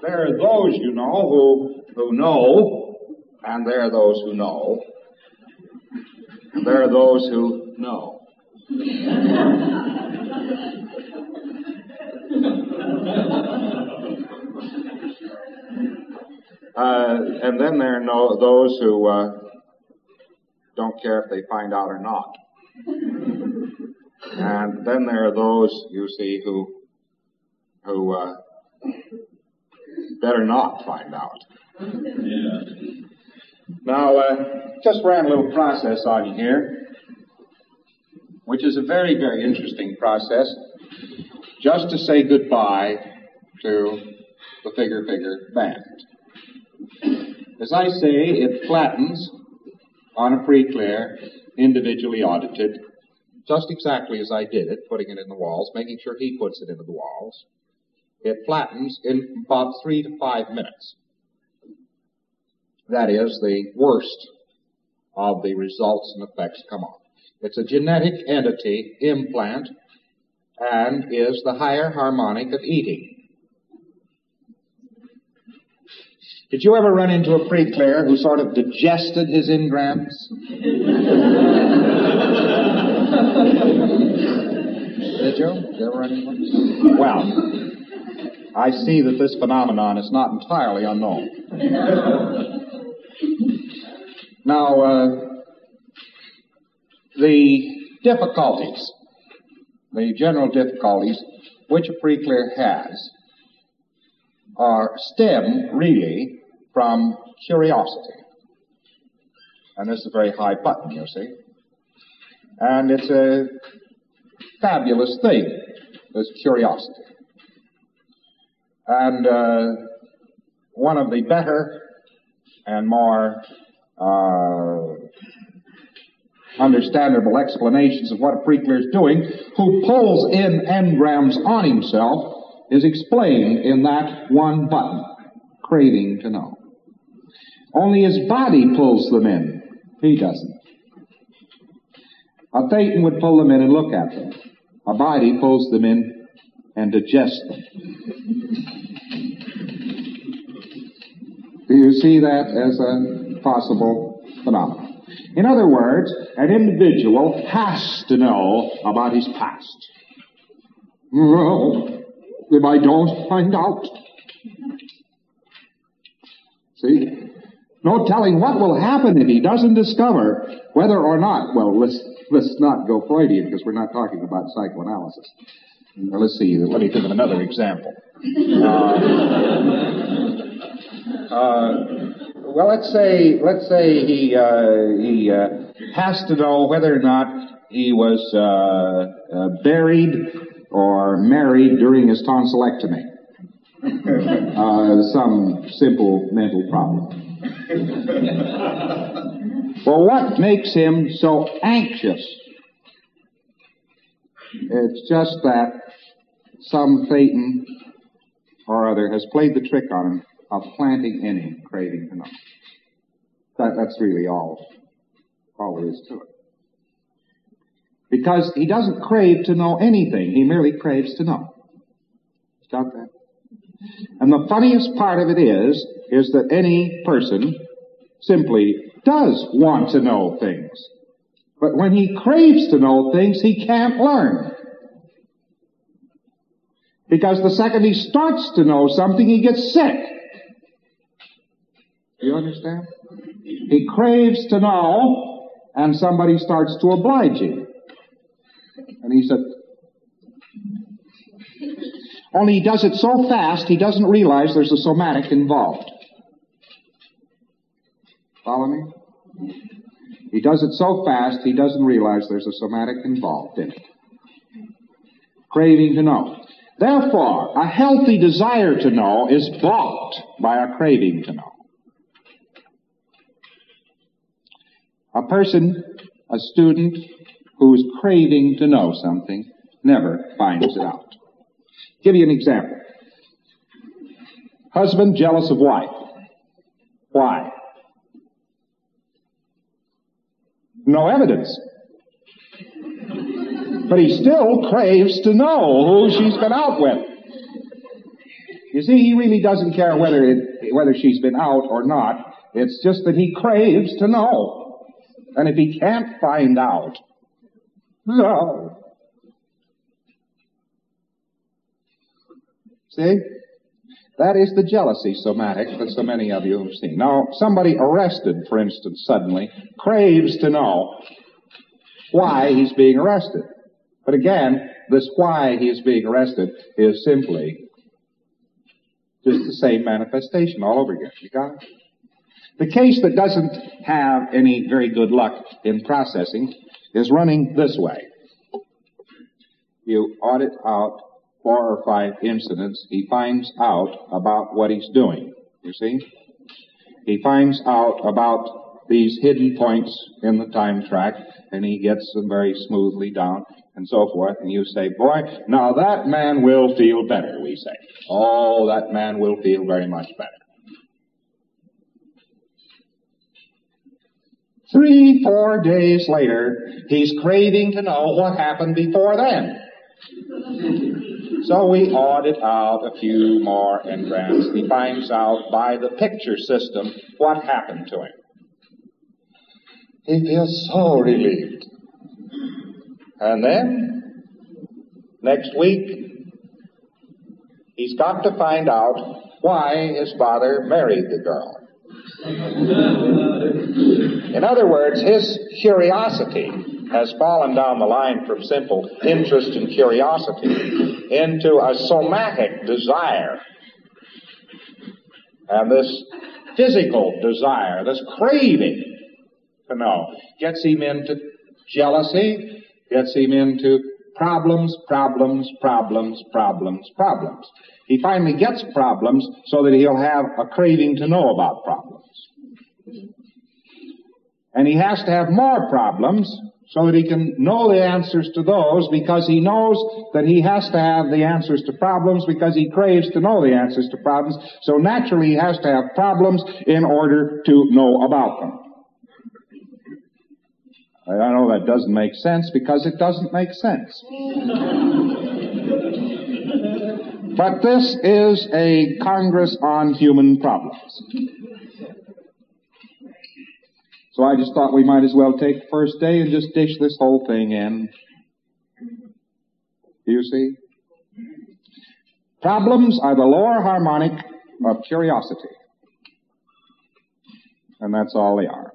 there are those, you know, who know, and there are those who know, and there are those who know. And then there are those who don't care if they find out or not. And then there are those, you see, who better not find out. Yeah. Now, just ran a little process on you here, which is a very, very interesting process, just to say goodbye to the figure band. As I say, it flattens on a pre-clear, individually audited, just exactly as I did it, putting it in the walls, making sure he puts it into the walls. It flattens in about 3 to 5 minutes. That is, the worst of the results and effects come off. It's a genetic entity implant and is the higher harmonic of eating. Did you ever run into a pre-clear who sort of digested his ingrams? Did you? Did you ever run into one? Well, I see that this phenomenon is not entirely unknown. Now, the difficulties, the general difficulties which a pre-clear has stem really from curiosity. And this is a very high button, you see. And it's a fabulous thing, this curiosity. And one of the better and more understandable explanations of what a pre-clear is doing, who pulls in engrams on himself, is explained in that one button, craving to know. Only his body pulls them in. He doesn't. A thetan would pull them in and look at them. A body pulls them in and digests them. Do you see that as a possible phenomenon? In other words, an individual has to know about his past. Well, if I don't find out. See? No telling what will happen if he doesn't discover whether or not, well, let's not go Freudian because we're not talking about psychoanalysis. Well, let's see, let me think of another example. Well, let's say he has to know whether or not he was buried or married during his tonsillectomy. Some simple mental problem. Well, what makes him so anxious? It's just that some thetan or other has played the trick on him of planting in him craving to know. That's really all there is to it. Because he doesn't crave to know anything. He merely craves to know. Got that? And the funniest part of it is that any person simply does want to know things. But when he craves to know things, he can't learn. Because the second he starts to know something, he gets sick. Do you understand? He craves to know, and somebody starts to oblige him. And he said, only he does it so fast, he doesn't realize there's a somatic involved. Follow me? He does it so fast, he doesn't realize there's a somatic involved in it. Craving to know. Therefore, a healthy desire to know is balked by a craving to know. A person, a student, who is craving to know something never finds it out. Give you an example. Husband jealous of wife. Why? No evidence. But he still craves to know who she's been out with. You see, he really doesn't care whether she's been out or not. It's just that he craves to know. And if he can't find out, no. See? That is the jealousy somatic that so many of you have seen. Now, somebody arrested, for instance, suddenly, craves to know why he's being arrested. But again, this why he is being arrested is simply just the same manifestation all over again. You got it? The case that doesn't have any very good luck in processing is running this way. You audit out 4 or 5 incidents. He finds out about what he's doing. You see? He finds out about these hidden points in the time track, and he gets them very smoothly down, and so forth. And you say, boy, now that man will feel better, we say. Oh, that man will feel very much better. 3, 4 days later, he's craving to know what happened before then. So we audit out a few more engrams. He finds out by the picture system what happened to him. He feels so relieved. And then, next week, he's got to find out why his father married the girl. In other words, his curiosity has fallen down the line from simple interest and curiosity into a somatic desire. And this physical desire, this craving to know, gets him into jealousy, gets him into problems. He finally gets problems so that he'll have a craving to know about problems. And he has to have more problems so that he can know the answers to those, because he knows that he has to have the answers to problems because he craves to know the answers to problems. So naturally he has to have problems in order to know about them. I know that doesn't make sense because it doesn't make sense. But this is a Congress on human problems. So I just thought we might as well take the first day and just dish this whole thing in. You see? Problems are the lower harmonic of curiosity. And that's all they are.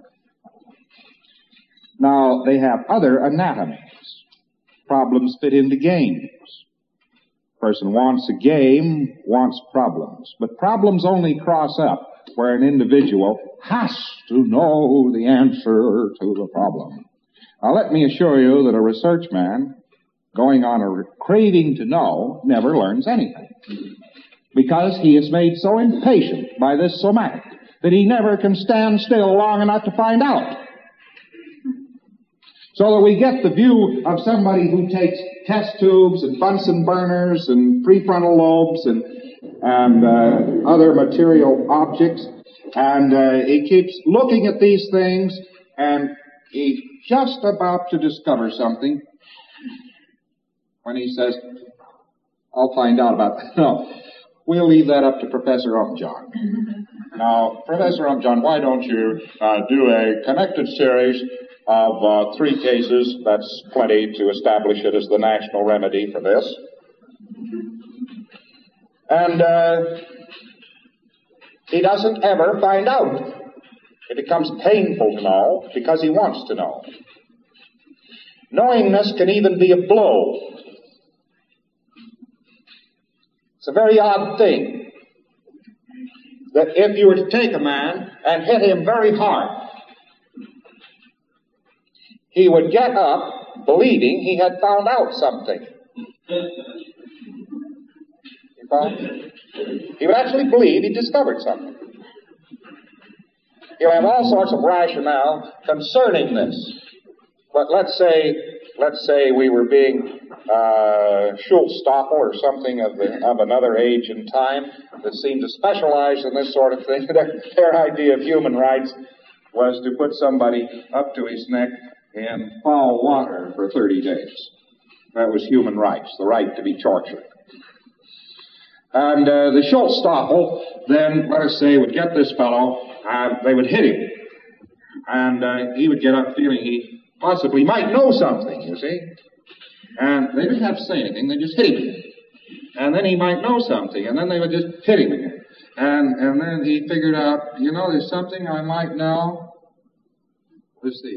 Now, they have other anatomies. Problems fit into games. Person wants a game, wants problems. But problems only cross up where an individual has to know the answer to the problem. Now, let me assure you that a research man going on a craving to know never learns anything, because he is made so impatient by this somatic that he never can stand still long enough to find out. So that we get the view of somebody who takes test tubes and Bunsen burners and prefrontal lobes and other material objects, and he keeps looking at these things, and he's just about to discover something when he says, I'll find out about that. No, we'll leave that up to Professor Umjohn. Now, Professor Umjohn, why don't you do a connected series of 3 cases? That's plenty to establish it as the national remedy for this. And he doesn't ever find out. It becomes painful to know because he wants to know. Knowingness can even be a blow. It's a very odd thing that if you were to take a man and hit him very hard, he would get up believing he had found out something. You follow? He would actually believe he discovered something. He'll have all sorts of rationale concerning this. But let's say we were being Schulstoppel or something of another age and time that seemed to specialize in this sort of thing. Their idea of human rights was to put somebody up to his neck in foul water for 30 days. That was human rights, the right to be tortured. And the Schultzstoffel then, let us say, would get this fellow, and they would hit him. And he would get up feeling he possibly might know something, you see. And they didn't have to say anything, they just hit him again. And then he might know something, and then they would just hit him again. And then he figured out, there's something I might know. Let's see.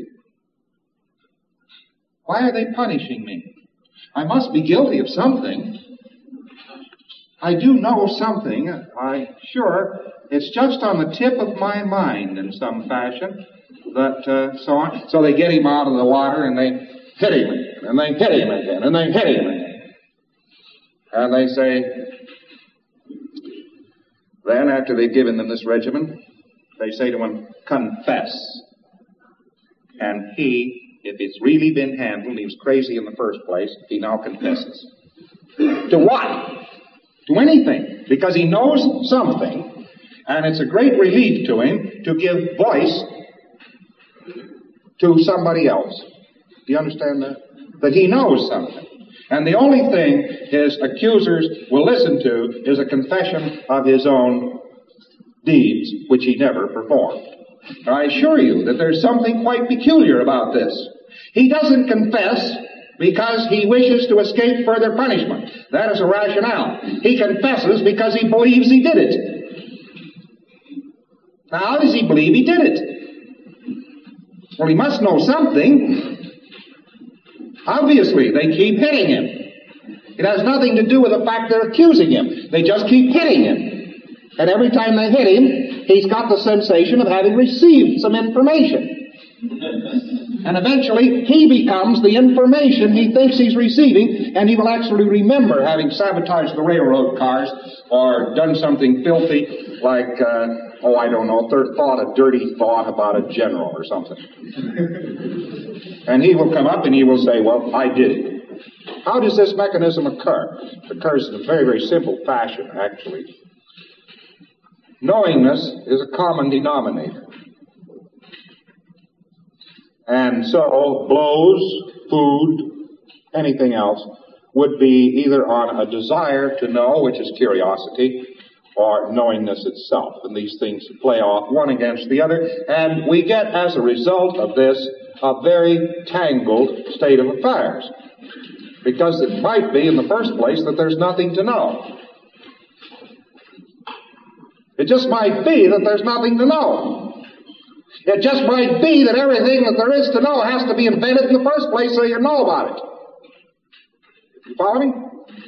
Why are they punishing me? I must be guilty of something. I do know something. Sure, it's just on the tip of my mind in some fashion. That, so on. So they get him out of the water and they hit him again, and they hit him again, and they hit him again. And they say, then after they've given them this regimen, they say to him, confess. And he, if it's really been handled, he was crazy in the first place, he now confesses. To what? To anything. Because he knows something, and it's a great relief to him to give voice to somebody else. Do you understand that? That he knows something. And the only thing his accusers will listen to is a confession of his own deeds, which he never performed. Now, I assure you that there's something quite peculiar about this. He doesn't confess because he wishes to escape further punishment. That is a rationale. He confesses because he believes he did it. Now, how does he believe he did it? Well, he must know something. Obviously, they keep hitting him. It has nothing to do with the fact they're accusing him. They just keep hitting him. And every time they hit him, he's got the sensation of having received some information. And eventually, he becomes the information he thinks he's receiving, and he will actually remember having sabotaged the railroad cars or done something filthy like, a dirty thought about a general or something. And he will come up and he will say, well, I did it. How does this mechanism occur? It occurs in a very, very simple fashion, actually. Knowingness is a common denominator. And so blows, food, anything else would be either on a desire to know, which is curiosity, or knowingness itself. And these things play off one against the other, and we get, as a result of this, a very tangled state of affairs. Because it might be, in the first place, that there's nothing to know. It just might be that there's nothing to know. It just might be that everything that there is to know has to be invented in the first place so you know about it. You follow me?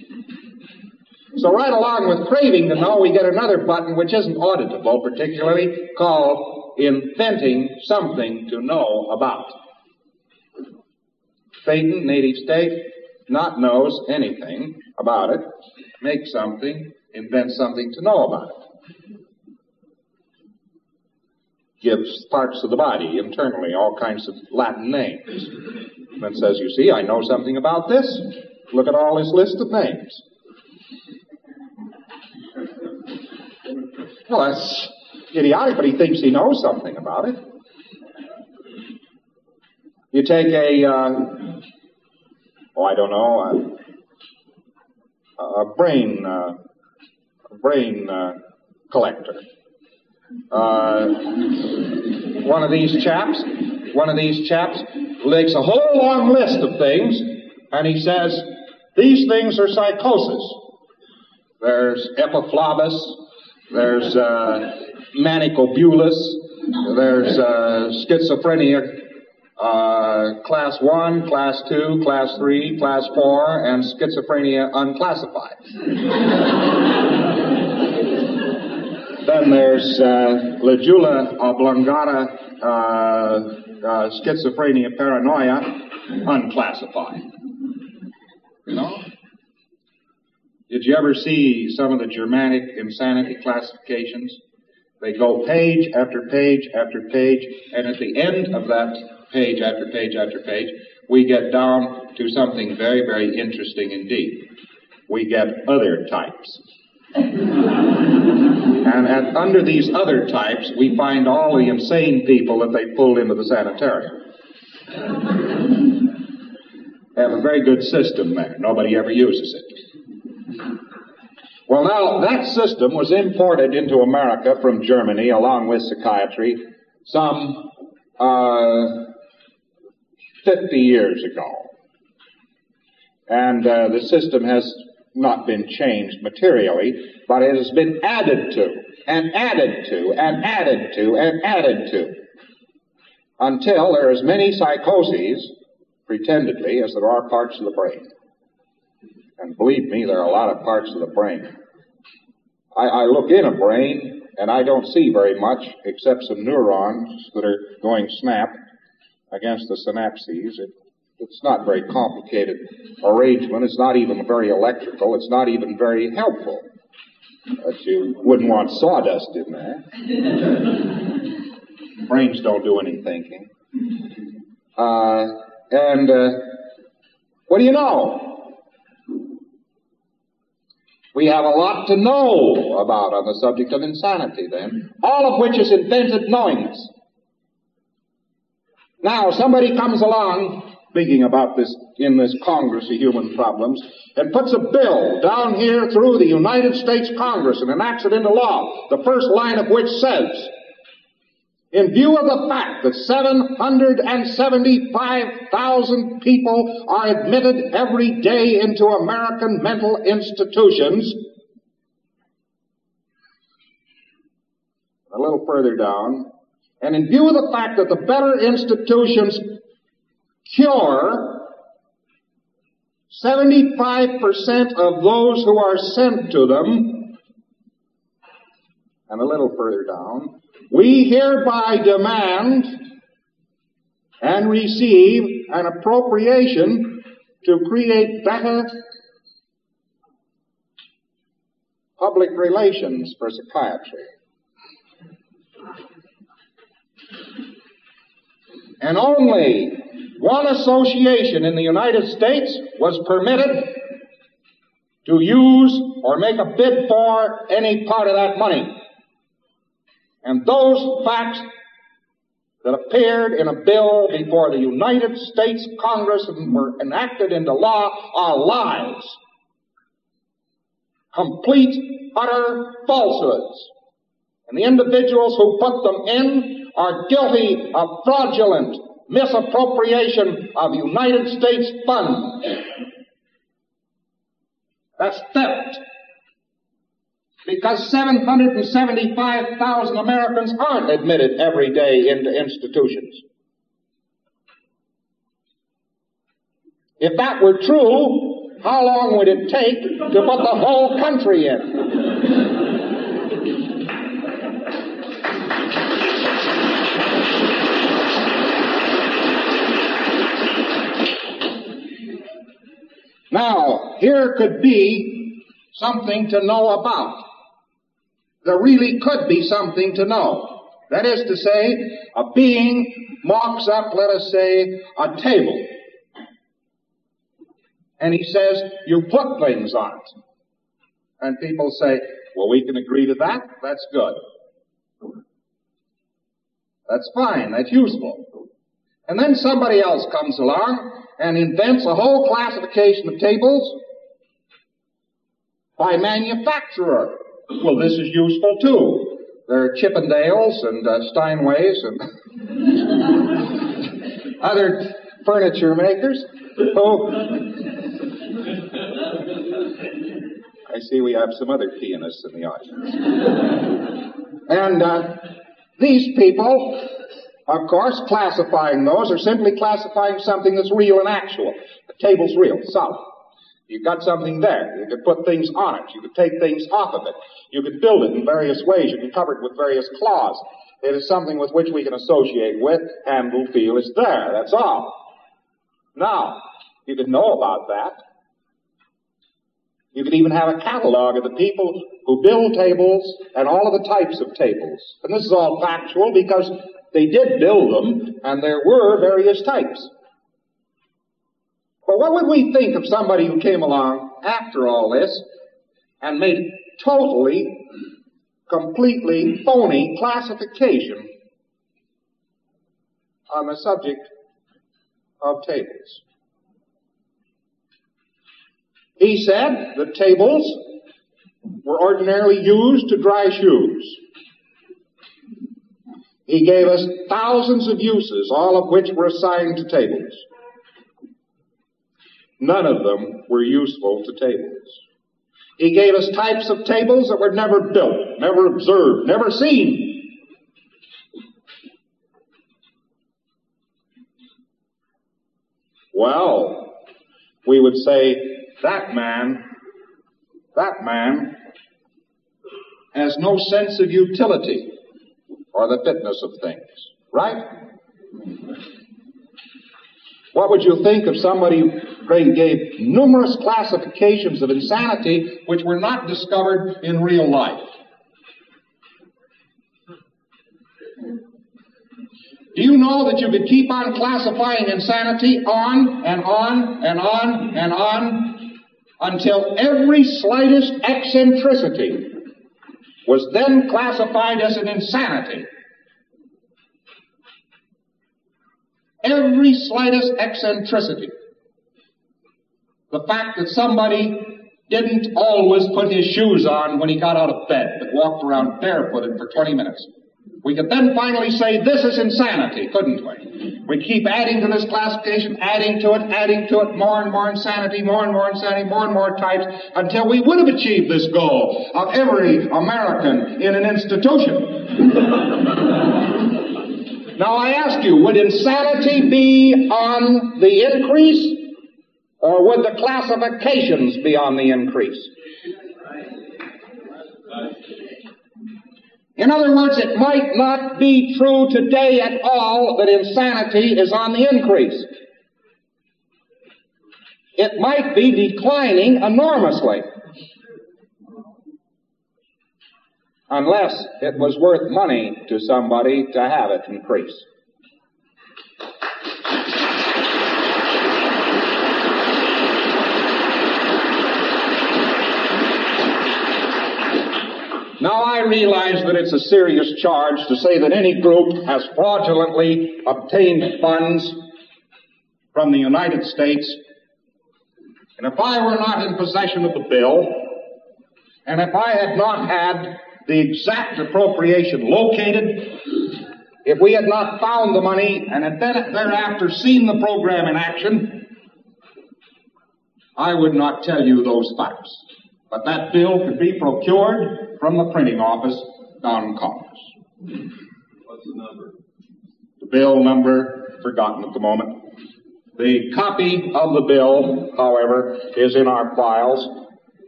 So right along with craving to know, we get another button which isn't auditable particularly, called inventing something to know about. Phaeton, native state, not knows anything about it, makes something, invents something to know about it. Gives parts of the body internally all kinds of Latin names. And then says, you see, I know something about this. Look at all this list of names. Well, that's idiotic, but he thinks he knows something about it. You take a brain collector. One of these chaps makes a whole long list of things, and he says, these things are psychosis. There's epiphobus, there's manicobulus, there's schizophrenia, class 1, class 2, class 3, class 4, and schizophrenia unclassified. Then there's Legula oblongata, schizophrenia paranoia, unclassified. You know? Did you ever see some of the Germanic insanity classifications? They go page after page after page, and at the end of that page after page after page, we get down to something very, very interesting indeed. We get other types. And under these other types, we find all the insane people that they pulled into the sanitarium. They have a very good system there. Nobody ever uses it. Well, now, that system was imported into America from Germany along with psychiatry some 50 years ago. And the system has not been changed materially, but it has been added to, and added to, and added to, and added to, until there are as many psychoses, pretendedly, as there are parts of the brain. And believe me, there are a lot of parts of the brain. I look in a brain, and I don't see very much except some neurons that are going snap against the synapses. It's not very complicated arrangement. It's not even very electrical. It's not even very helpful. But you wouldn't want sawdust in there. Brains don't do any thinking. What do you know? We have a lot to know about on the subject of insanity, then, all of which is invented knowingness. Now, somebody comes along, speaking about this in this Congress of Human Problems, and puts a bill down here through the United States Congress and enacts it into law, the first line of which says, in view of the fact that 775,000 people are admitted every day into American mental institutions, a little further down, and in view of the fact that the better institutions cure 75% of those who are sent to them, and a little further down, we hereby demand and receive an appropriation to create better public relations for psychiatry. And only one association in the United States was permitted to use or make a bid for any part of that money. And those facts that appeared in a bill before the United States Congress and were enacted into law are lies. Complete, utter falsehoods. And the individuals who put them in are guilty of fraudulent misappropriation of United States funds. That's theft. Because 775,000 Americans aren't admitted every day into institutions. If that were true, how long would it take to put the whole country in? Now, here could be something to know about. There really could be something to know. That is to say, a being mocks up, let us say, a table. And he says, you put things on it. And people say, well, we can agree to that. That's good. That's fine. That's useful. And then somebody else comes along and invents a whole classification of tables by manufacturer. Well, this is useful too. There are Chippendales and Steinways and other furniture makers who... I see we have some other pianists in the audience. And these people, of course, classifying those are simply classifying something that's real and actual. The table's real, solid. You've got something there. You could put things on it. You could take things off of it. You could build it in various ways. You can cover it with various cloths. It is something with which we can associate with and will feel it's there. That's all. Now, you could know about that. You could even have a catalog of the people who build tables and all of the types of tables. And this is all factual because they did build them and there were various types. But what would we think of somebody who came along after all this and made totally, completely phony classification on the subject of tables? He said the tables were ordinarily used to dry shoes. He gave us thousands of uses, all of which were assigned to tables. None of them were useful to tables. He gave us types of tables that were never built, never observed, never seen. Well, we would say, that man has no sense of utility or the fitness of things, right? What would you think if somebody gave numerous classifications of insanity which were not discovered in real life? Do you know that you could keep on classifying insanity on and on and on and on until every slightest eccentricity was then classified as an insanity? Every slightest eccentricity. The fact that somebody didn't always put his shoes on when he got out of bed, but walked around barefooted for 20 minutes. We could then finally say, this is insanity, couldn't we? We keep adding to this classification, adding to it, more and more insanity, more and more insanity, more and more types, until we would have achieved this goal of every American in an institution. Now I ask you, would insanity be on the increase, or would the classifications be on the increase? In other words, it might not be true today at all that insanity is on the increase. It might be declining enormously. Unless it was worth money to somebody to have it increase. Now I realize that it's a serious charge to say that any group has fraudulently obtained funds from the United States. And if I were not in possession of the bill, and if I had not had the exact appropriation located, if we had not found the money and had thereafter seen the program in action, I would not tell you those facts. But that bill could be procured from the printing office down in Congress. What's the number? The bill number, forgotten at the moment. The copy of the bill, however, is in our files.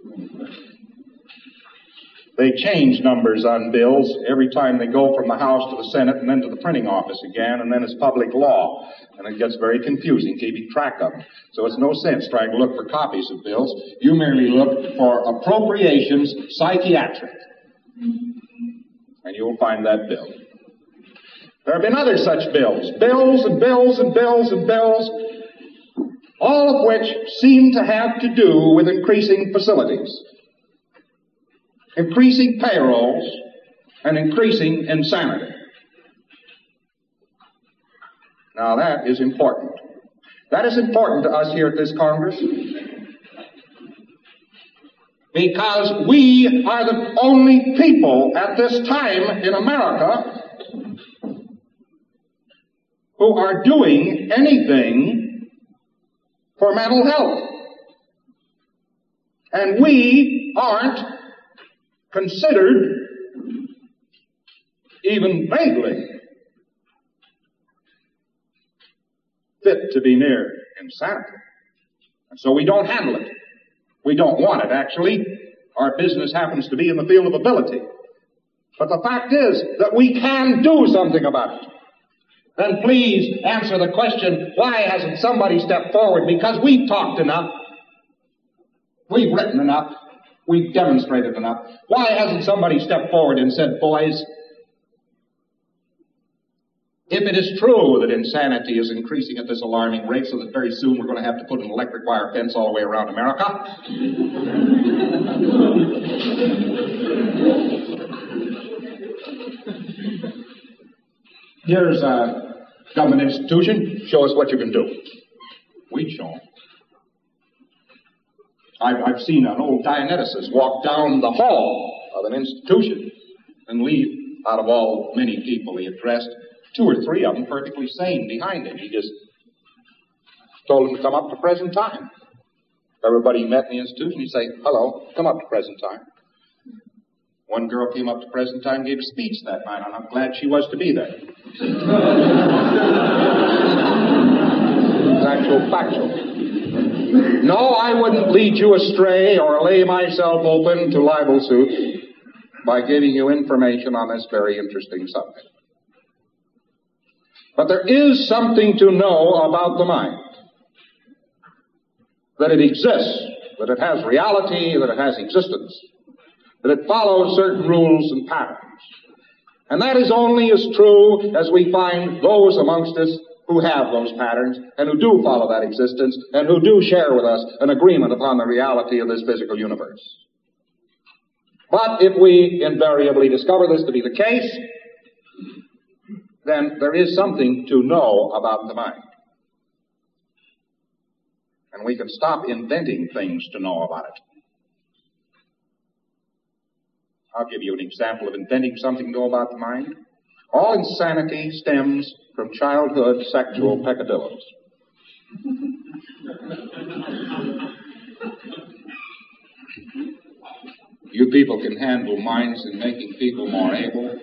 They change numbers on bills every time they go from the House to the Senate and then to the printing office again, and then it's public law. And it gets very confusing keeping track of them. So it's no sense trying to look for copies of bills. You merely look for appropriations psychiatric. And you will find that bill. There have been other such bills. Bills and bills and bills and bills, all of which seem to have to do with increasing facilities, increasing payrolls, and increasing insanity. Now that is important. That is important to us here at this Congress, because we are the only people at this time in America who are doing anything for mental health. And we aren't considered even vaguely fit to be near insanity. And so we don't handle it. We don't want it, actually. Our business happens to be in the field of ability. But the fact is that we can do something about it. Then please answer the question, why hasn't somebody stepped forward? Because we've talked enough. We've written enough. We've demonstrated enough. Why hasn't somebody stepped forward and said, boys, if it is true that insanity is increasing at this alarming rate so that very soon we're going to have to put an electric wire fence all the way around America, here's a government institution. Show us what you can do. We'd show them. I've seen an old Dianeticus walk down the hall of an institution and leave, out of all many people he addressed, 2 or 3 of them perfectly sane behind him. He just told them to come up to present time. Everybody he met in the institution, he'd say, hello, come up to present time. One girl came up to present time, gave a speech that night, and I'm glad she was to be there. It's actual factual. No, I wouldn't lead you astray or lay myself open to libel suits by giving you information on this very interesting subject. But there is something to know about the mind. That it exists, that it has reality, that it has existence, that it follows certain rules and patterns. And that is only as true as we find those amongst us who have those patterns and who do follow that existence and who do share with us an agreement upon the reality of this physical universe. But if we invariably discover this to be the case, then there is something to know about the mind. And we can stop inventing things to know about it. I'll give you an example of inventing something to know about the mind. All insanity stems from childhood sexual peccadillos. You people can handle minds in making people more able.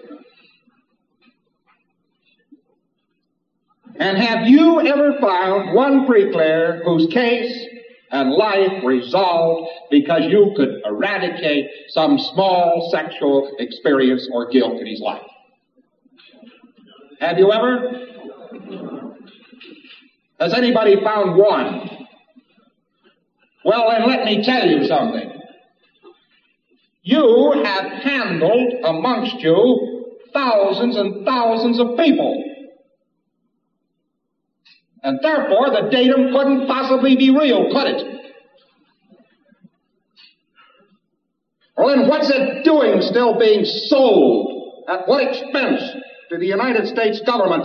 And have you ever found one bricklayer whose case and life resolved because you could eradicate some small sexual experience or guilt in his life? Have you ever? Has anybody found one? Well, then let me tell you something. You have handled amongst you thousands and thousands of people. And therefore, the datum couldn't possibly be real, could it? Well, then what's it doing still being sold? At what expense to the United States government?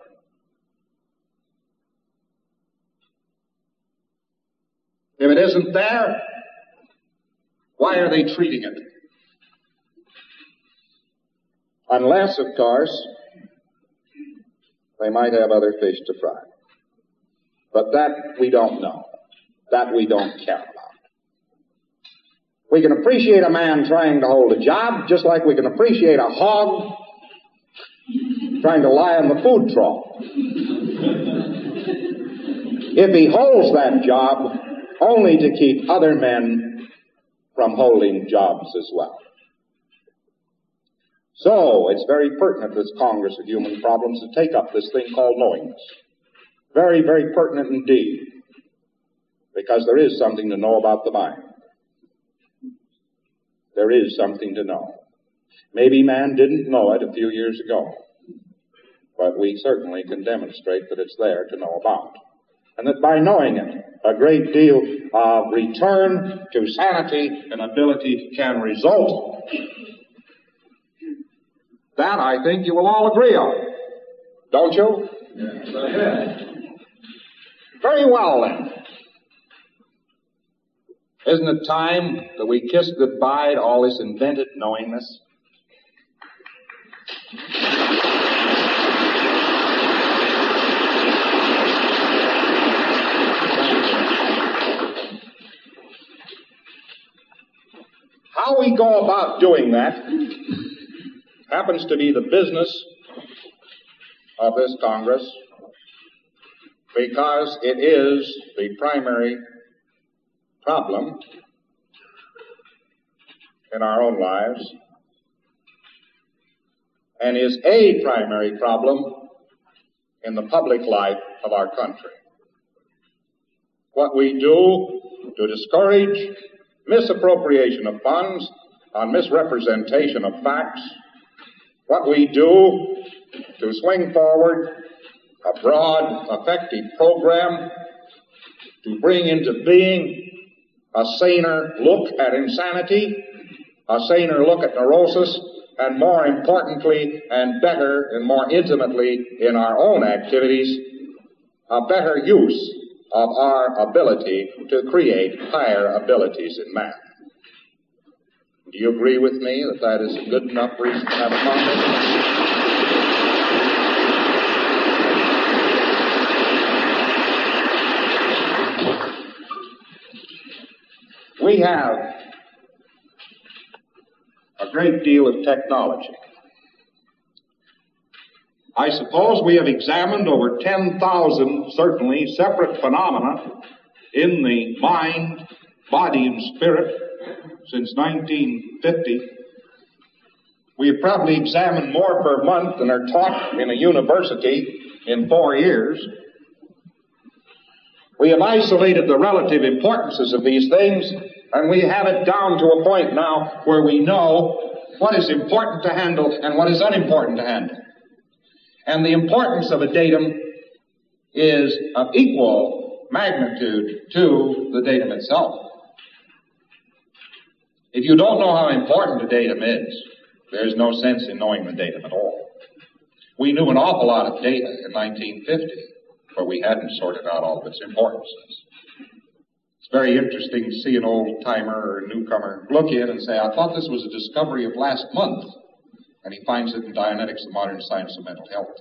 If it isn't there, why are they treating it? Unless, of course, they might have other fish to fry. But that we don't know. That we don't care about. We can appreciate a man trying to hold a job, just like we can appreciate a hog trying to lie on the food trough. If he holds that job only to keep other men from holding jobs as well. So, it's very pertinent, this Congress of Human Problems, to take up this thing called knowingness. Very, very pertinent indeed, because there is something to know about the mind. There is something to know. Maybe man didn't know it a few years ago, but we certainly can demonstrate that it's there to know about. And that by knowing it, a great deal of return to sanity and ability can result. That, I think, you will all agree on. Don't you? Yes. Very well, then. Isn't it time that we kiss goodbye to all this invented knowingness? How we go about doing that happens to be the business of this Congress, because it is the primary problem in our own lives and is a primary problem in the public life of our country. What we do to discourage misappropriation of funds on misrepresentation of facts, what we do to swing forward a broad, effective program to bring into being a saner look at insanity, a saner look at neurosis, and more importantly and better and more intimately in our own activities, a better use of our ability to create higher abilities in man. Do you agree with me that that is a good enough reason to have a conversation? We have a great deal of technology. I suppose we have examined over 10,000, certainly, separate phenomena in the mind, body, and spirit since 1950. We have probably examined more per month than are taught in a university in 4 years. We have isolated the relative importances of these things, and we have it down to a point now where we know what is important to handle and what is unimportant to handle. And the importance of a datum is of equal magnitude to the datum itself. If you don't know how important a datum is, there's no sense in knowing the datum at all. We knew an awful lot of data in 1950, but we hadn't sorted out all of its importances. It's very interesting to see an old-timer or a newcomer look in and say, I thought this was a discovery of last month. And he finds it in Dianetics, the Modern Science of Mental Health.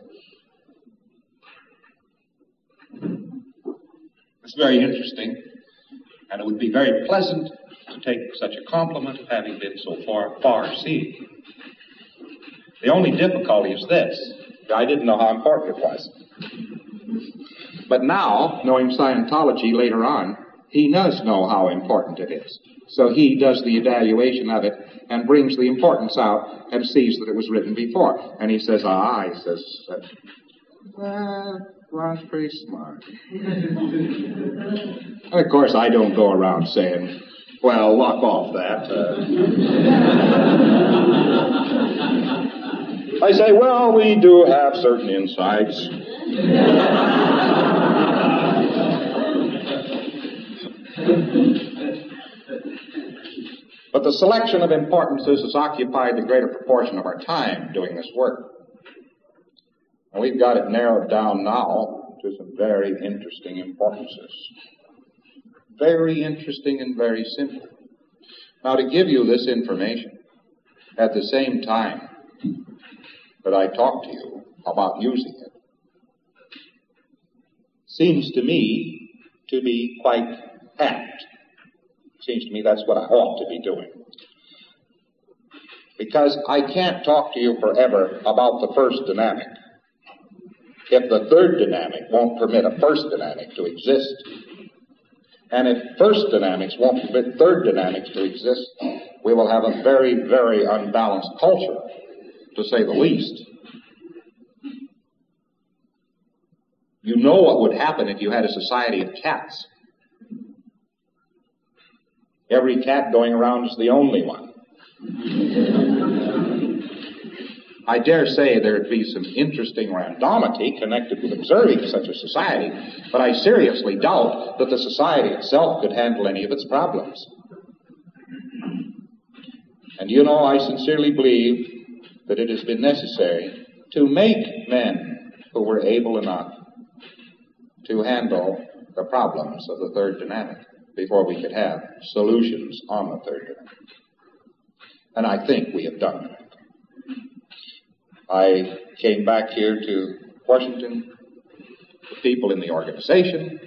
It's very interesting, and it would be very pleasant to take such a compliment of having been so far-seeing. The only difficulty is this. I didn't know how important it was. But now, knowing Scientology later on, he does know how important it is. So he does the evaluation of it and brings the importance out and sees that it was written before. And he says, Ron's pretty smart. And of course, I don't go around saying, well, lock off that. I say, well, we do have certain insights. But the selection of importances has occupied the greater proportion of our time doing this work. And we've got it narrowed down now to some very interesting importances. Very interesting and very simple. Now, to give you this information at the same time that I talk to you about using it, seems to me to be quite apt. Seems to me that's what I ought to be doing. Because I can't talk to you forever about the first dynamic if the third dynamic won't permit a first dynamic to exist. And if first dynamics won't permit third dynamics to exist, we will have a very, very unbalanced culture, to say the least. You know what would happen if you had a society of cats. Every cat going around is the only one. I dare say there'd be some interesting randomity connected with observing such a society, but I seriously doubt that the society itself could handle any of its problems. And you know, I sincerely believe that it has been necessary to make men who were able enough to handle the problems of the third dynamic before we could have solutions on the third dynamic. And I think we have done that. I came back here to Washington, the people in the organization,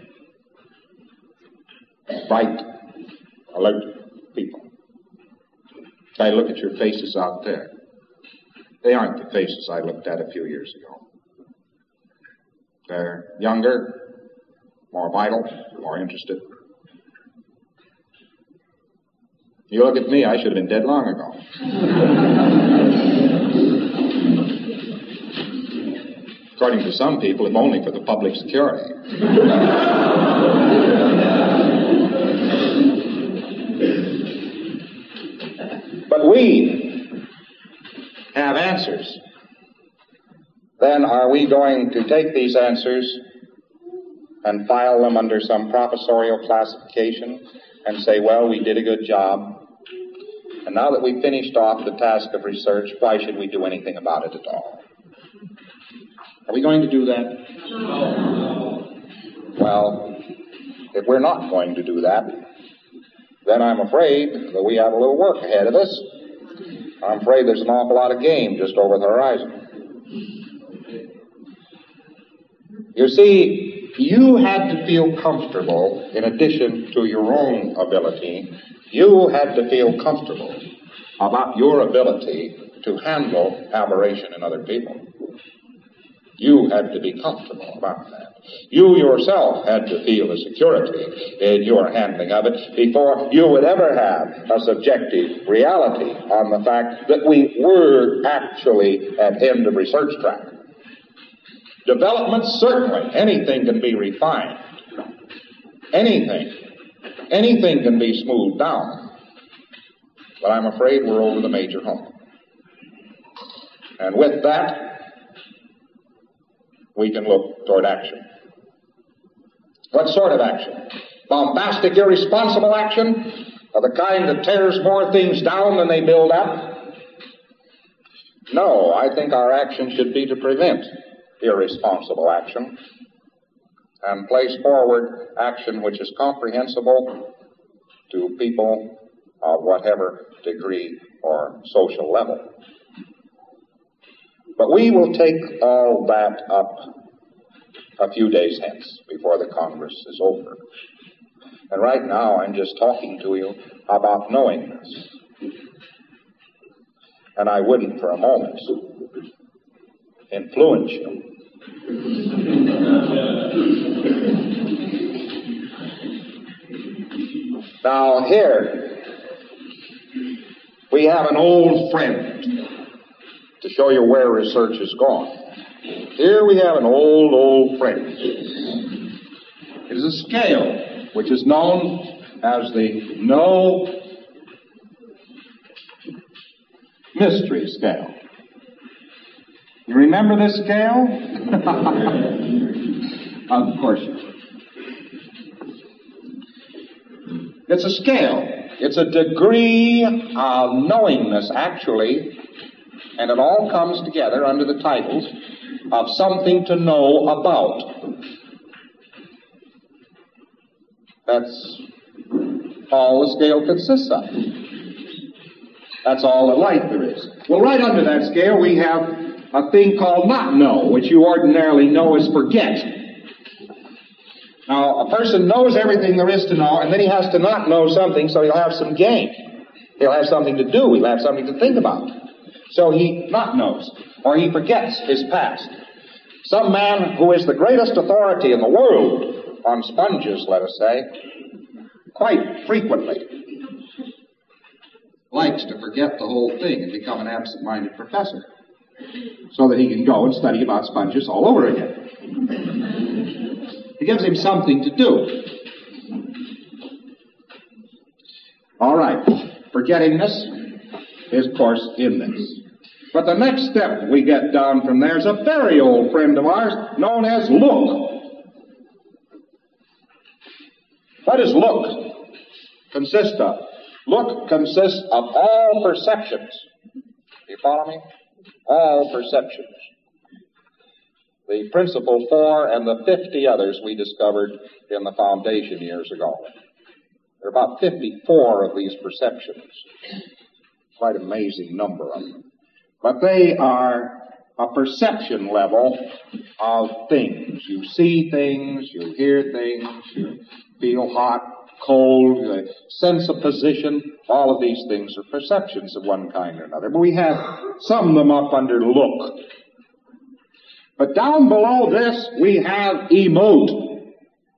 bright, alert people. I look at your faces out there. They aren't the faces I looked at a few years ago. They're younger, more vital, more interested. You look at me, I should have been dead long ago. According to some people, if only for the public security. But we have answers. Then are we going to take these answers and file them under some professorial classification and say, well, we did a good job, and now that we've finished off the task of research, why should we do anything about it at all? Are we going to do that? No. Well, If we're not going to do that, then I'm afraid that we have a little work ahead of us. I'm afraid there's an awful lot of game just over the horizon. You see, you had to feel comfortable, in addition to your own ability, you had to feel comfortable about your ability to handle aberration in other people. You had to be comfortable about that. You yourself had to feel a security in your handling of it before you would ever have a subjective reality on the fact that we were actually at end of research track. Development, certainly, anything can be refined. Anything can be smoothed down. But I'm afraid we're over the major hump. And with that, we can look toward action. What sort of action? Bombastic, irresponsible action of the kind that tears more things down than they build up? No, I think our action should be to prevent irresponsible action and place forward action which is comprehensible to people of whatever degree or social level. But we will take all that up a few days hence, before the Congress is over. And right now I'm just talking to you about knowingness. And I wouldn't for a moment influence you. Now here, we have an old friend to show you where research has gone. Here we have an old friend. It is a scale which is known as the no mystery scale. You remember this scale? Of course you do. It's a scale. It's a degree of knowingness, actually, and it all comes together under the titles of something to know about. That's all the scale consists of. That's all the light there is. Well, right under that scale, we have a thing called not know, which you ordinarily know as forget. Now, a person knows everything there is to know, and then he has to not know something, so he'll have some gain. He'll have something to do. He'll have something to think about. So he not knows, or he forgets his past. Some man who is the greatest authority in the world on sponges, let us say, quite frequently likes to forget the whole thing and become an absent-minded professor so that he can go and study about sponges all over again. It gives him something to do. All right. Forgettingness is, of course, in this. But the next step we get down from there is a very old friend of ours known as look. What does look consist of? Look consists of all perceptions. Do you follow me? All perceptions. The principal 4 and the 50 others we discovered in the foundation years ago. There are about 54 of these perceptions. Quite an amazing number of them. But they are a perception level of things. You see things, you hear things, you feel hot, cold, sense of position. All of these things are perceptions of one kind or another. But we have sum them up under look. But down below this, we have emote.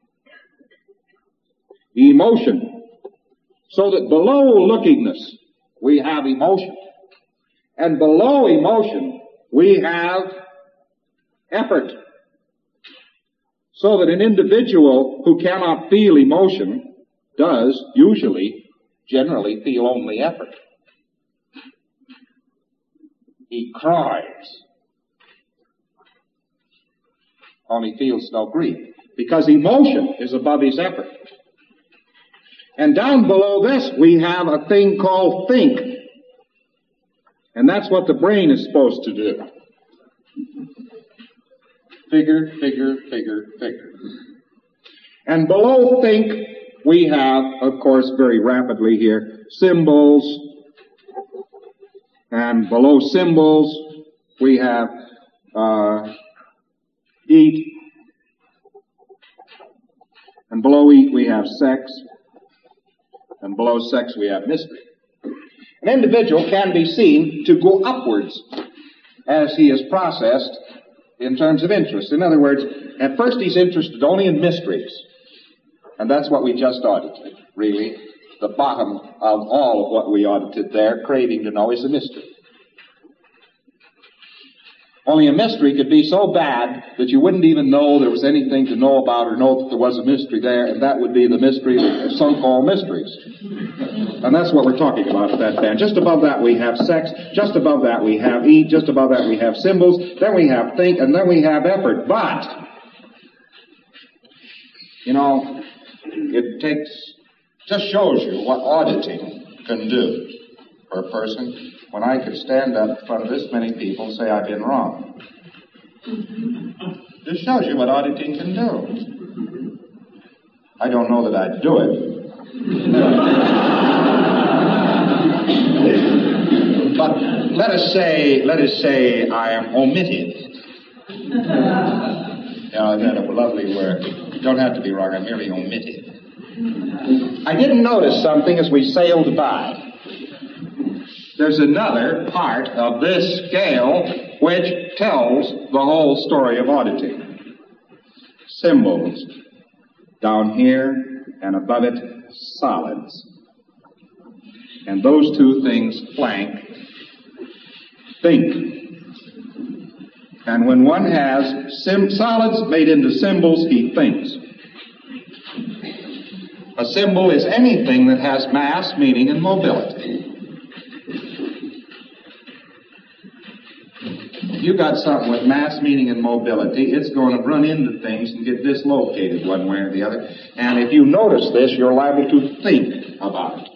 Emotion. So that below lookingness, we have emotion. And below emotion, we have effort. So that an individual who cannot feel emotion does usually, generally feel only effort. He cries. Only feels no grief. Because emotion is above his effort. And down below this, we have a thing called think. And that's what the brain is supposed to do. Figure. And below think, we have, of course, very rapidly here, symbols. And below symbols, we have eat. And below eat, we have sex. And below sex, we have mystery. An individual can be seen to go upwards as he is processed in terms of interest. In other words, at first he's interested only in mysteries. And that's what we just audited, really. The bottom of all of what we audited there, craving to know, is a mystery. Only a mystery could be so bad that you wouldn't even know there was anything to know about or know that there was a mystery there, and that would be the mystery that sunk all mysteries. And that's what we're talking about at that band. Just above that we have sex, just above that we have eat, just above that we have symbols, then we have think, and then we have effort. But, it just shows you what auditing can do for a person. When I could stand up in front of this many people and say I've been wrong. This shows you what auditing can do. I don't know that I'd do it. But let us say I am omitted. That's a lovely word. You don't have to be wrong, I'm merely omitted. I didn't notice something as we sailed by. There's another part of this scale which tells the whole story of auditing. Symbols. Down here and above it, solids. And those two things flank think. And when one has solids made into symbols, he thinks. A symbol is anything that has mass, meaning, and mobility. If you got something with mass, meaning, and mobility, it's going to run into things and get dislocated one way or the other. And if you notice this, you're liable to think about it.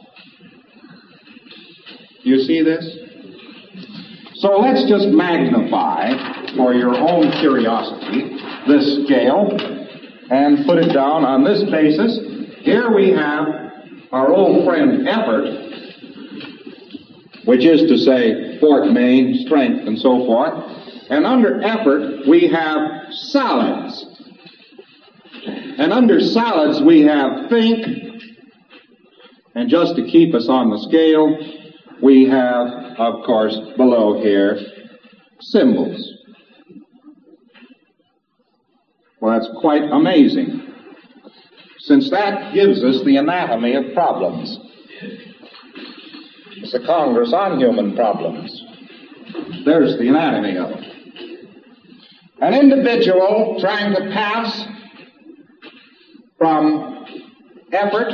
You see this? So let's just magnify, for your own curiosity, this scale and put it down on this basis. Here we have our old friend effort, which is to say forte, main, strength, and so forth. And under effort, we have solids. And under solids, we have think. And just to keep us on the scale, we have, of course, below here, symbols. Well, that's quite amazing, since that gives us the anatomy of problems. It's a Congress on human problems. There's the anatomy of it. An individual trying to pass from effort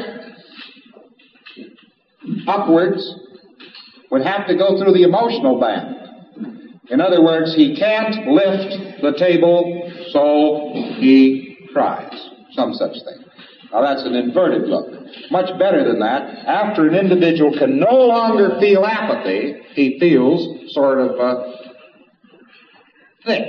upwards would have to go through the emotional band. In other words, he can't lift the table, so he cries. Some such thing. Now that's an inverted look. Much better than that. After an individual can no longer feel apathy, he feels sort of thick.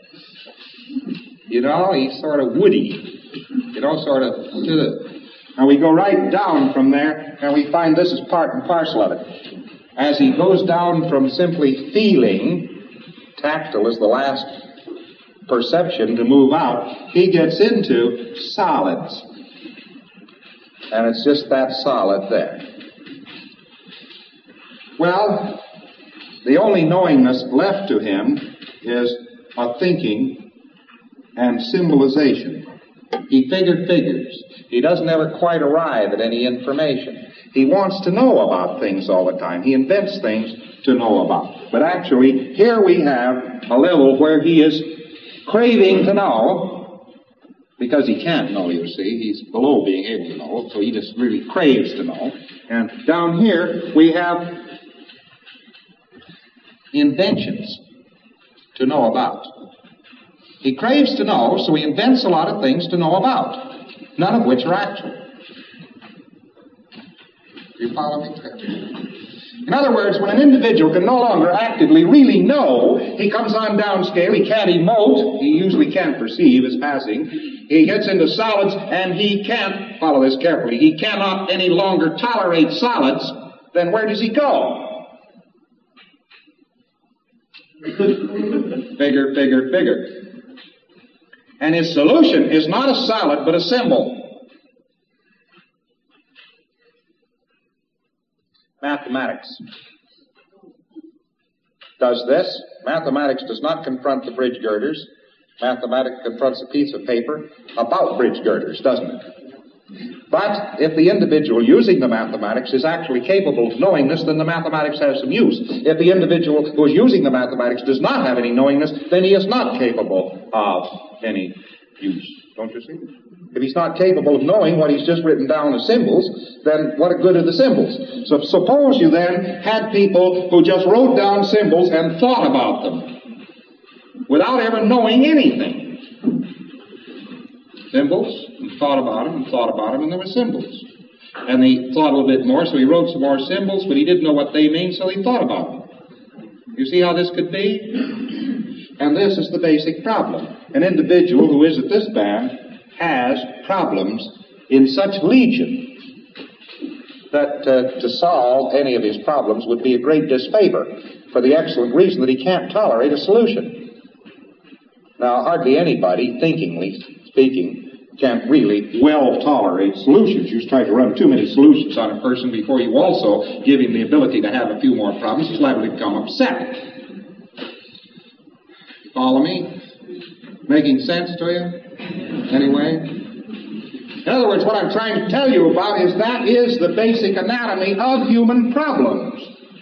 He's sort of woody. Sort of. And we go right down from there, and we find this is part and parcel of it. As he goes down from simply feeling, tactile is the last perception to move out, he gets into solids. And it's just that solid there. Well, the only knowingness left to him is a thinking and symbolization. He figured figures. He doesn't ever quite arrive at any information. He wants to know about things all the time. He invents things to know about. But actually, here we have a level where he is craving to know, because he can't know, you see. He's below being able to know, so he just really craves to know. And down here, we have inventions to know about. He craves to know, so he invents a lot of things to know about, none of which are actual. Do you follow me? In other words, when an individual can no longer actively really know, he comes on downscale, he can't emote, he usually can't perceive as passing, he gets into solids, and he can't, follow this carefully, he cannot any longer tolerate solids, then where does he go? Bigger, bigger, bigger. And his solution is not a solid, but a symbol. Mathematics does this. Mathematics does not confront the bridge girders. Mathematics confronts a piece of paper about bridge girders, doesn't it? But if the individual using the mathematics is actually capable of knowing this, then the mathematics has some use. If the individual who is using the mathematics does not have any knowingness, then he is not capable of any use. Don't you see? If he's not capable of knowing what he's just written down as symbols, then what good are the symbols? So suppose you then had people who just wrote down symbols and thought about them without ever knowing anything. Symbols, and thought about them, and there were symbols. And he thought a little bit more, so he wrote some more symbols, but he didn't know what they mean, so he thought about them. You see how this could be? And this is the basic problem. An individual who is at this band has problems in such legion that to solve any of his problems would be a great disfavor, for the excellent reason that he can't tolerate a solution. Now, hardly anybody, thinkingly speaking, can really well tolerate solutions. You try to run too many solutions on a person before you also give him the ability to have a few more problems. He's liable to become upset. Follow me? Making sense to you? Anyway? In other words, what I'm trying to tell you about is that is the basic anatomy of human problems.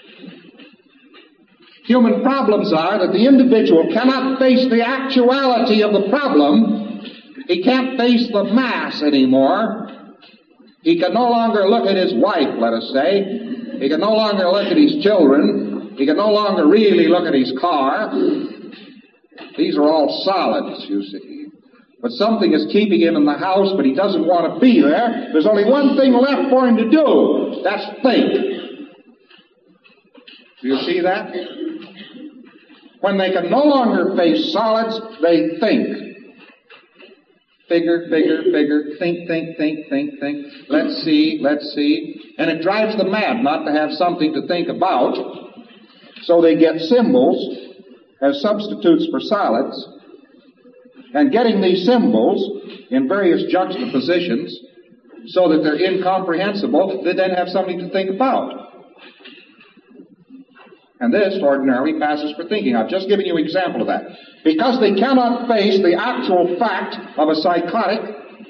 Human problems are that the individual cannot face the actuality of the problem. He can't face the mass anymore. He can no longer look at his wife, let us say. He can no longer look at his children. He can no longer really look at his car. These are all solids, you see. But something is keeping him in the house, but he doesn't want to be there. There's only one thing left for him to do. That's think. Do you see that? When they can no longer face solids, they think. Bigger, bigger, bigger. Think, think, think, think, think. Let's see, let's see. And it drives them mad not to have something to think about. So they get symbols as substitutes for solids, and getting these symbols in various juxtapositions so that they're incomprehensible, they then have something to think about. And this ordinarily passes for thinking. I've just given you an example of that. Because they cannot face the actual fact of a psychotic,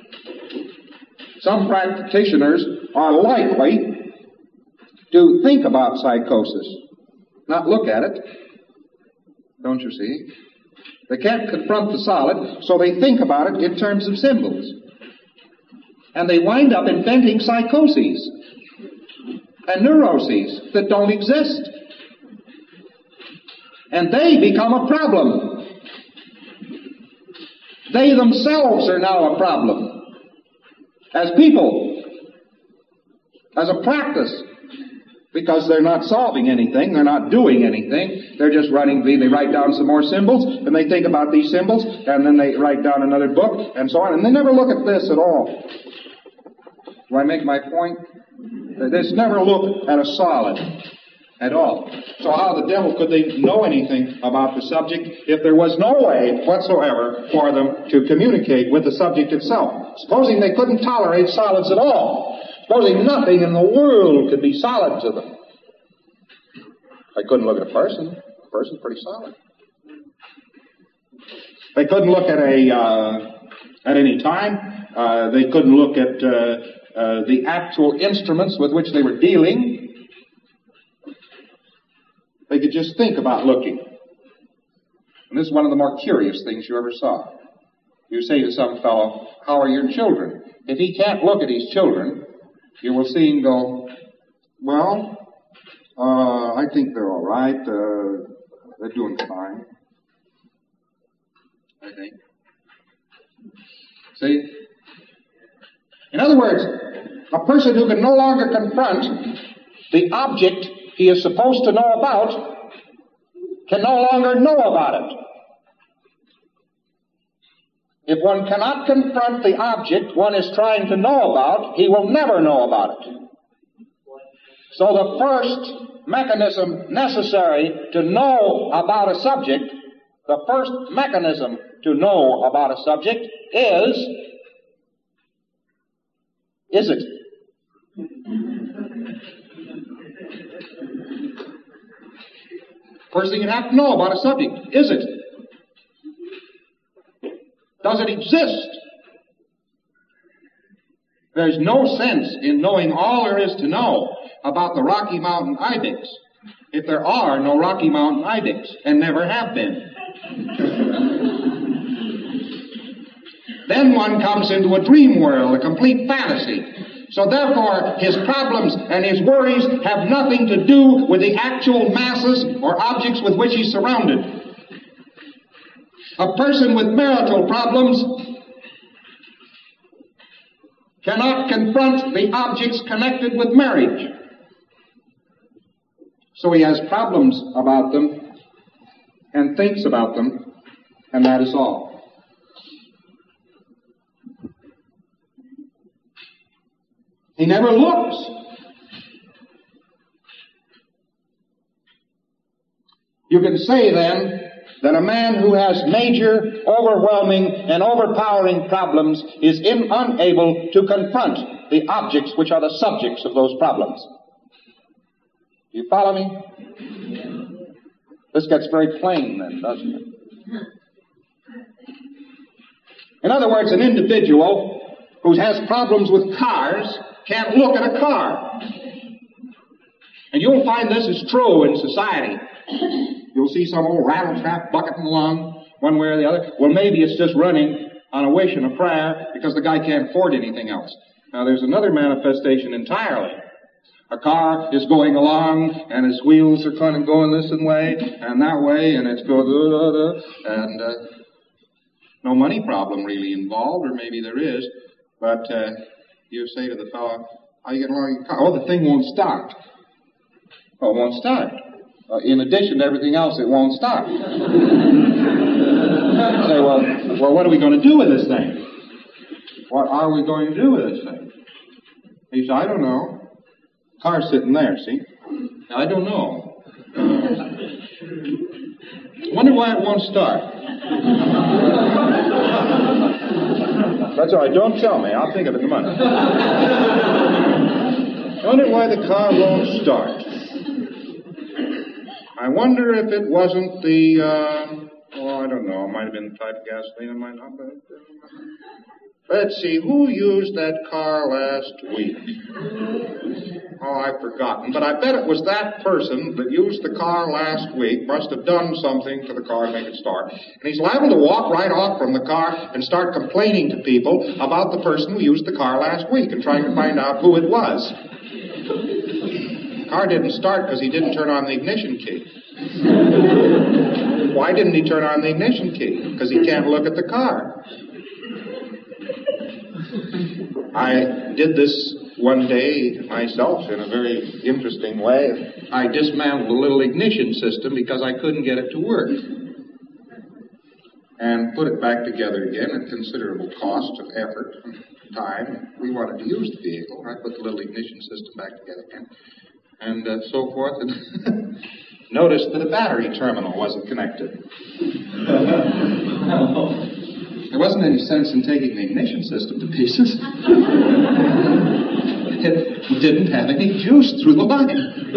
some practitioners are likely to think about psychosis, not look at it. Don't you see? They can't confront the solid, so they think about it in terms of symbols. And they wind up inventing psychoses and neuroses that don't exist. And they become a problem. They themselves are now a problem. As people. As a practice. Because they're not solving anything, they're not doing anything, they're just running, they write down some more symbols, and they think about these symbols, and then they write down another book, and so on, and they never look at this at all. Do I make my point? They just never look at a solid at all. So how the devil could they know anything about the subject if there was no way whatsoever for them to communicate with the subject itself? Supposing they couldn't tolerate solids at all. Supposing nothing in the world could be solid to them. They couldn't look at a person. A person's pretty solid. They couldn't look at any time. They couldn't look at the actual instruments with which they were dealing. They could just think about looking. And this is one of the more curious things you ever saw. You say to some fellow, "How are your children?" If he can't look at his children, you will see him go, "Well, I think they're all right. They're doing fine. I think." See? In other words, a person who can no longer confront the object he is supposed to know about can no longer know about it. If one cannot confront the object one is trying to know about, he will never know about it. So the first mechanism necessary to know about a subject, the first mechanism to know about a subject is it? First thing you have to know about a subject, is it? Does it exist? There's no sense in knowing all there is to know about the Rocky Mountain ibex if there are no Rocky Mountain ibex, and never have been. Then one comes into a dream world, a complete fantasy. So therefore, his problems and his worries have nothing to do with the actual masses or objects with which he's surrounded. A person with marital problems cannot confront the objects connected with marriage. So he has problems about them and thinks about them, and that is all. He never looks. You can say then that a man who has major, overwhelming, and overpowering problems is unable to confront the objects which are the subjects of those problems. Do you follow me? This gets very plain then, doesn't it? In other words, an individual who has problems with cars can't look at a car. And you'll find this is true in society. You'll see some old rattletrap bucketing along one way or the other. Well, maybe it's just running on a wish and a prayer because the guy can't afford anything else. Now, there's another manifestation entirely. A car is going along, and its wheels are kind of going this way and that way, and it's going and no money problem really involved, or maybe there is, but you say to the fellow, how you getting along in your car? Oh, the thing won't start. Oh, it won't start. In addition to everything else, it won't start. You say, well, what are we going to do with this thing? What are we going to do with this thing? He says, I don't know. Car's sitting there, see? I don't know. Wonder why it won't start. That's all right. Don't tell me. I'll think of it in a minute. Wonder why the car won't start. I wonder if it wasn't the, I don't know. It might have been the type of gasoline. It might not be. Let's see. Who used that car last week? Oh, I've forgotten. But I bet it was that person that used the car last week must have done something to the car to make it start. And he's liable to walk right off from the car and start complaining to people about the person who used the car last week and trying to find out who it was. The car didn't start because he didn't turn on the ignition key. Why didn't he turn on the ignition key? Because he can't look at the car. I did this one day myself in a very interesting way. I dismantled a little ignition system because I couldn't get it to work. And put it back together again at considerable cost of effort and time. We wanted to use the vehicle. I put the little ignition system back together again. And so forth. And noticed that a battery terminal wasn't connected. There wasn't any sense in taking the ignition system to pieces. It didn't have any juice through the line.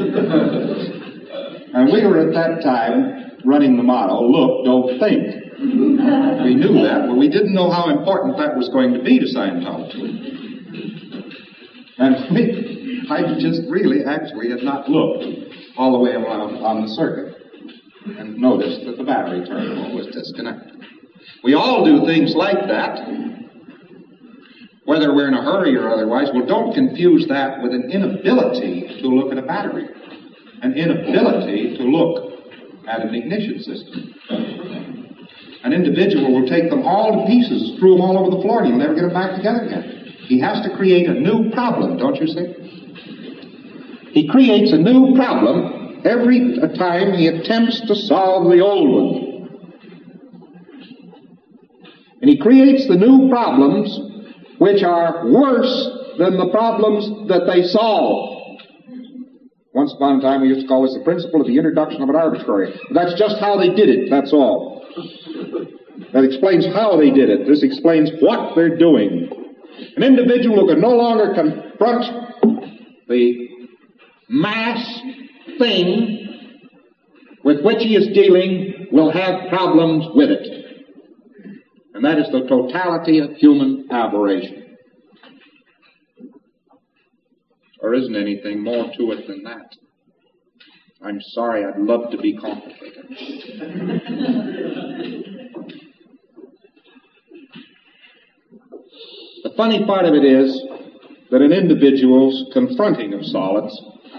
And we were at that time running the motto, look, don't think. We knew that, but we didn't know how important that was going to be to Scientology. And I just really actually had not looked all the way around on the circuit and noticed that the battery terminal was disconnected. We all do things like that, whether we're in a hurry or otherwise. Well, don't confuse that with an inability to look at a battery, an inability to look at an ignition system. An individual will take them all to pieces, strew them all over the floor, and he'll never get them back together again. He has to create a new problem, don't you see? He creates a new problem every time he attempts to solve the old one. And he creates the new problems which are worse than the problems that they solve. Once upon a time we used to call this the principle of the introduction of an arbitrary. That's just how they did it, that's all. That explains how they did it. This explains what they're doing. An individual who can no longer confront the mass thing with which he is dealing will have problems with it. And that is the totality of human aberration. There isn't anything more to it than that. I'm sorry, I'd love to be complicated. The funny part of it is that an individual's confronting of solids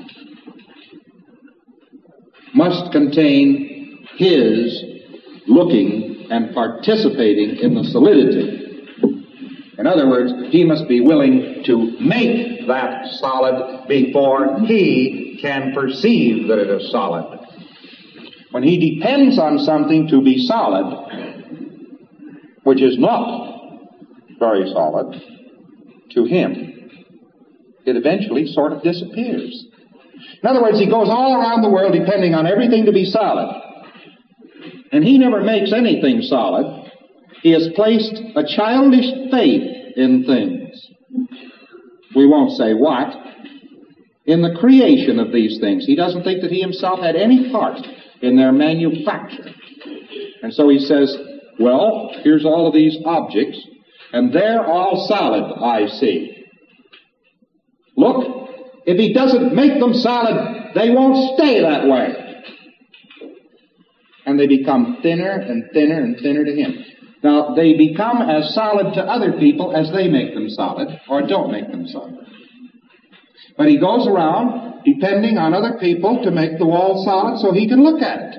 must contain his looking and participating in the solidity. In other words, he must be willing to make that solid before he can perceive that it is solid. When he depends on something to be solid, which is not very solid, to him, it eventually sort of disappears. In other words, he goes all around the world depending on everything to be solid. And he never makes anything solid. He has placed a childish faith in things. We won't say what. In the creation of these things. He doesn't think that he himself had any part in their manufacture. And so he says, well, here's all of these objects, and they're all solid, I see. Look, if he doesn't make them solid, they won't stay that way. And they become thinner and thinner and thinner to him. Now, they become as solid to other people as they make them solid, or don't make them solid. But he goes around depending on other people to make the wall solid so he can look at it.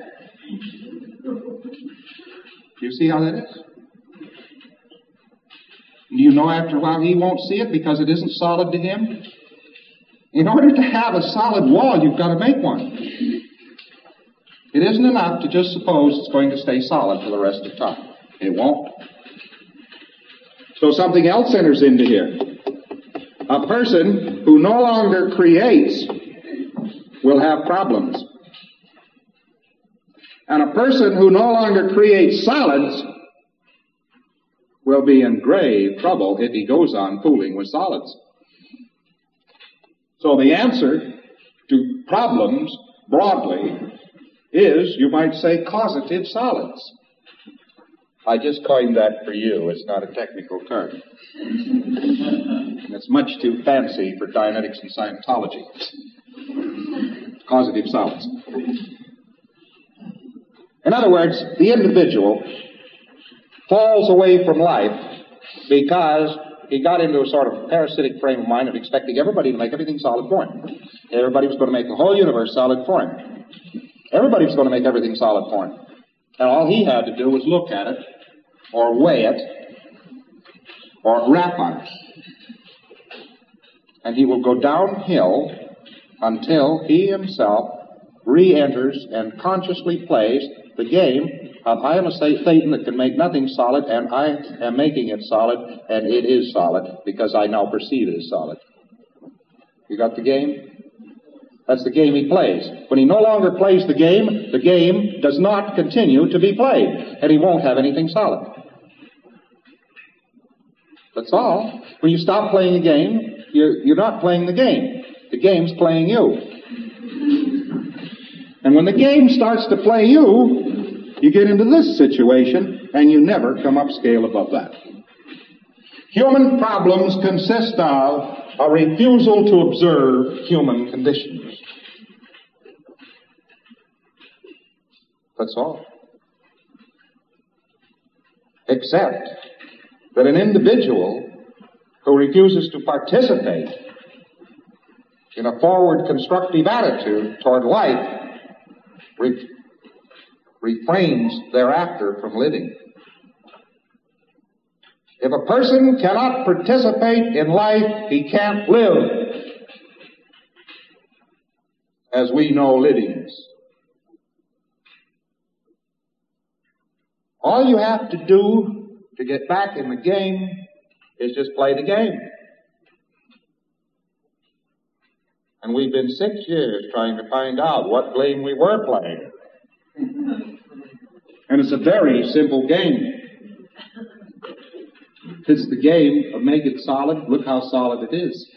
Do you see how that is? Do you know after a while he won't see it because it isn't solid to him? In order to have a solid wall, you've got to make one. It isn't enough to just suppose it's going to stay solid for the rest of time. It won't. So something else enters into here. A person who no longer creates will have problems. And a person who no longer creates solids will be in grave trouble if he goes on fooling with solids. So the answer to problems, broadly, is, you might say, causative solids. I just coined that for you. It's not a technical term. It's much too fancy for Dianetics and Scientology. Causative solids. In other words, the individual falls away from life because he got into a sort of parasitic frame of mind of expecting everybody to make everything solid for him. Everybody was going to make the whole universe solid for him. Everybody was going to make everything solid for him. And all he had to do was look at it, or weigh it, or rap on it. And he will go downhill until he himself re-enters and consciously plays the game of I am a Satan that can make nothing solid, and I am making it solid, and it is solid, because I now perceive it as solid. You got the game? That's the game he plays. When he no longer plays the game does not continue to be played, and he won't have anything solid. That's all. When you stop playing the game, you're not playing the game. The game's playing you. And when the game starts to play you, you get into this situation, and you never come upscale above that. Human problems consist of a refusal to observe human conditions. That's all. Except that an individual who refuses to participate in a forward constructive attitude toward life refrains thereafter from living. If a person cannot participate in life, he can't live. as we know living is. All you have to do to get back in the game is just play the game. And we've been 6 years trying to find out what game we were playing. And it's a very simple game. It's the game of make it solid. Look how solid it is.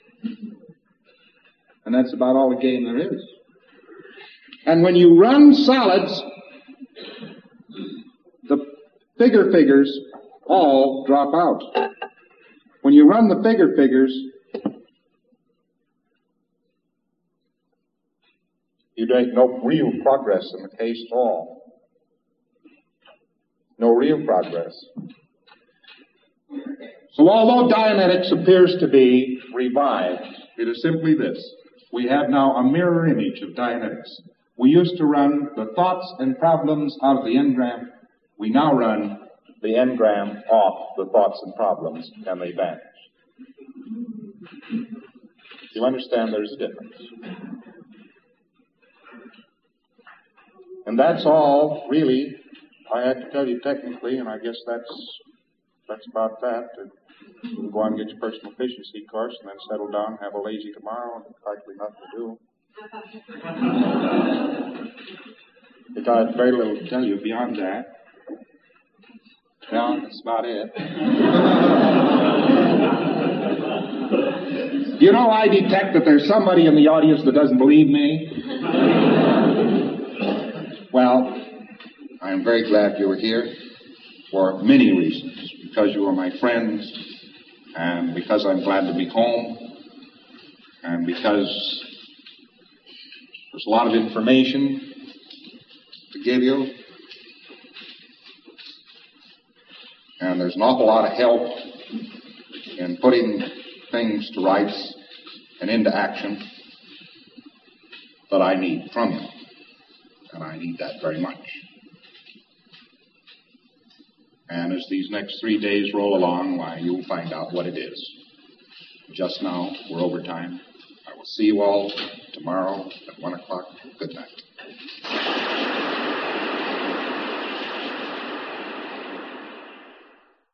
And that's about all the game there is. And when you run solids, the bigger figures all drop out. When you run the bigger figures, you make no real progress in the case at all. No real progress. So although Dianetics appears to be revived, it is simply this. We have now a mirror image of Dianetics. We used to run the thoughts and problems out of the engram. We now run the engram off the thoughts and problems, and they vanish. You understand there's a difference. And that's all, really, I had to tell you technically, and I guess that's about that. We'll go on and get your personal efficiency course and then settle down and have a lazy tomorrow and practically nothing to do. Because I have very little to tell you beyond that. Yeah, that's about it. You know, I detect that there's somebody in the audience that doesn't believe me. Well, I am very glad you were here for many reasons. Because you are my friends, and because I'm glad to be home, and because there's a lot of information to give you, and there's an awful lot of help in putting things to rights and into action that I need from you. And I need that very much. And as these next 3 days roll along, why, you'll find out what it is. Just now, we're over time. I will see you all tomorrow at 1 o'clock. Good night.